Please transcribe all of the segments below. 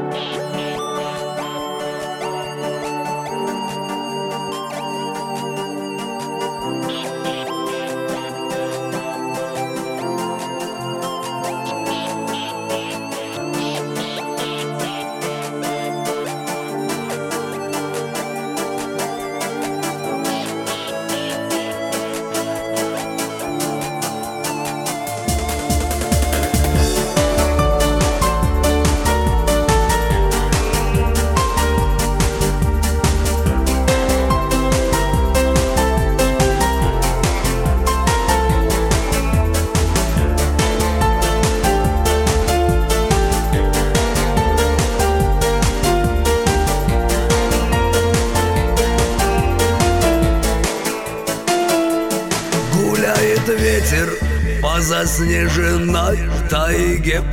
Ветер по заснеженной тайге,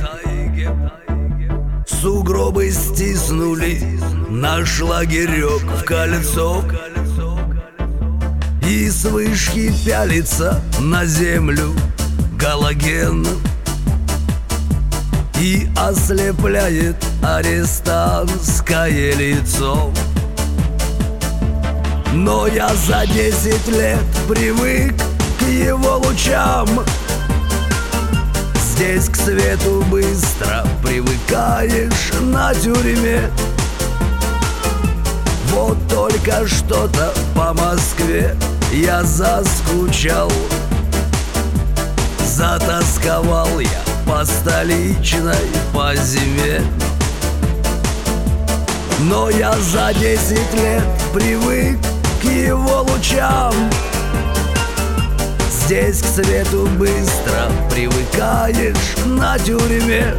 сугробы стиснули наш лагерек в кольцо, и с вышки пялится на землю галоген и ослепляет арестантское лицо. Но я за 10 лет привык к его лучам. Здесь к свету быстро привыкаешь на тюрьме. Вот только что-то по Москве я заскучал. Затасковал я по столичной, по зиме. Но я за 10 лет привык к его лучам. Здесь к свету быстро привыкаешь на тюрьме.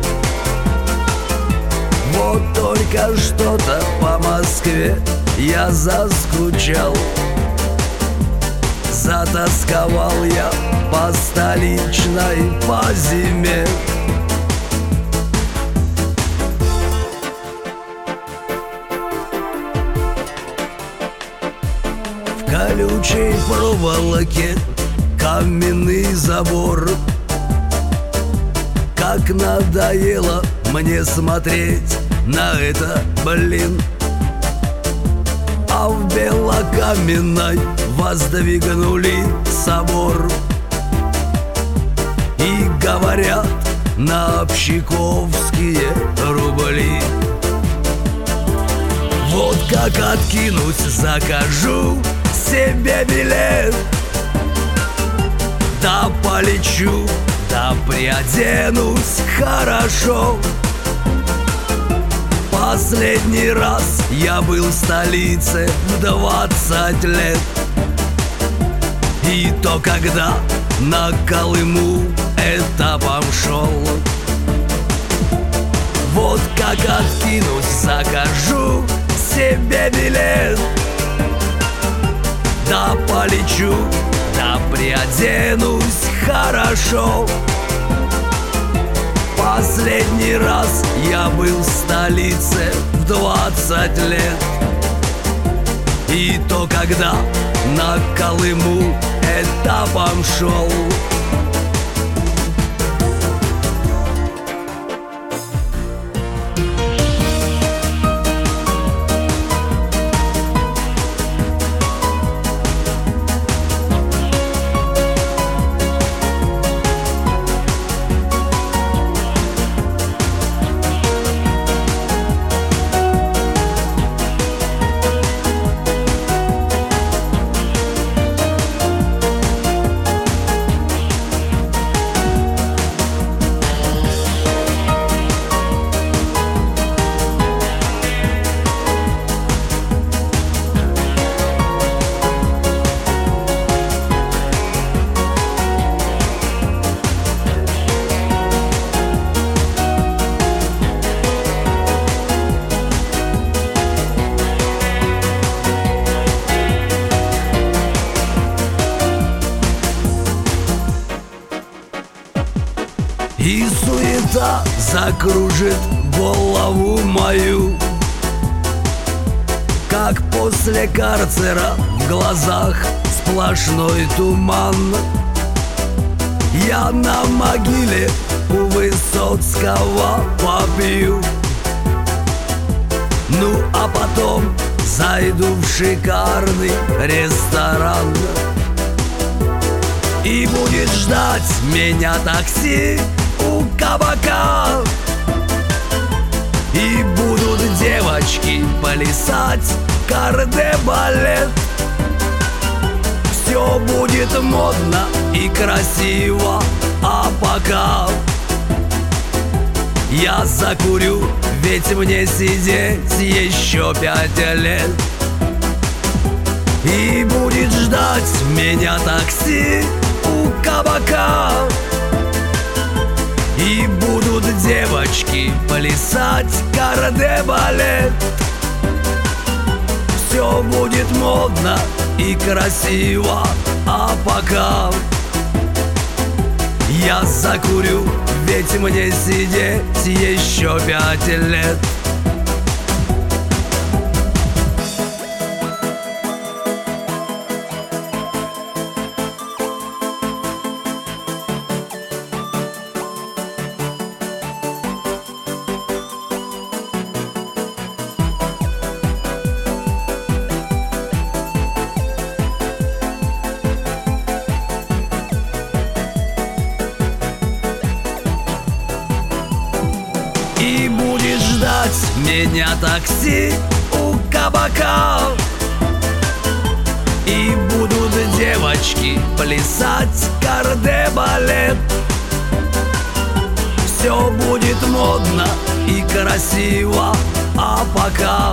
Вот только что-то по Москве я заскучал. Затасковал я по столичной, по зиме. В колючей проволоке каменный забор. Как надоело мне смотреть на это, блин. А в белокаменной воздвигнули собор. И говорят на общаковские рубли. Вот как откинусь, закажу себе билет. Да полечу, да приоденусь хорошо. Последний раз я был в столице в 20 лет. И то, когда на Колыму этапом шел. Вот как откинусь, закажу себе билет. Да полечу, да приоденусь хорошо. Последний раз я был в столице в 20 лет. И то, когда на Колыму этапом шел. И суета закружит голову мою, как после карцера в глазах сплошной туман. Я на могиле у Высоцкого попью Ну а потом зайду в шикарный ресторан, и будет ждать меня такси у кабака, и будут девочки плясать кардебалет. Все будет модно и красиво, а пока я закурю, ведь мне сидеть еще 5 лет. И будет ждать меня такси у кабака, и будут девочки плясать кардебалет. Все будет модно и красиво, а пока я закурю, ведь мне сидеть еще 5 лет. И будет ждать меня такси у кабака, и будут девочки плясать кардебалет. Все будет модно и красиво, а пока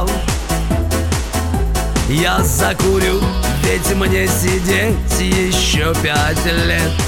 я закурю, ведь мне сидеть еще 5 лет.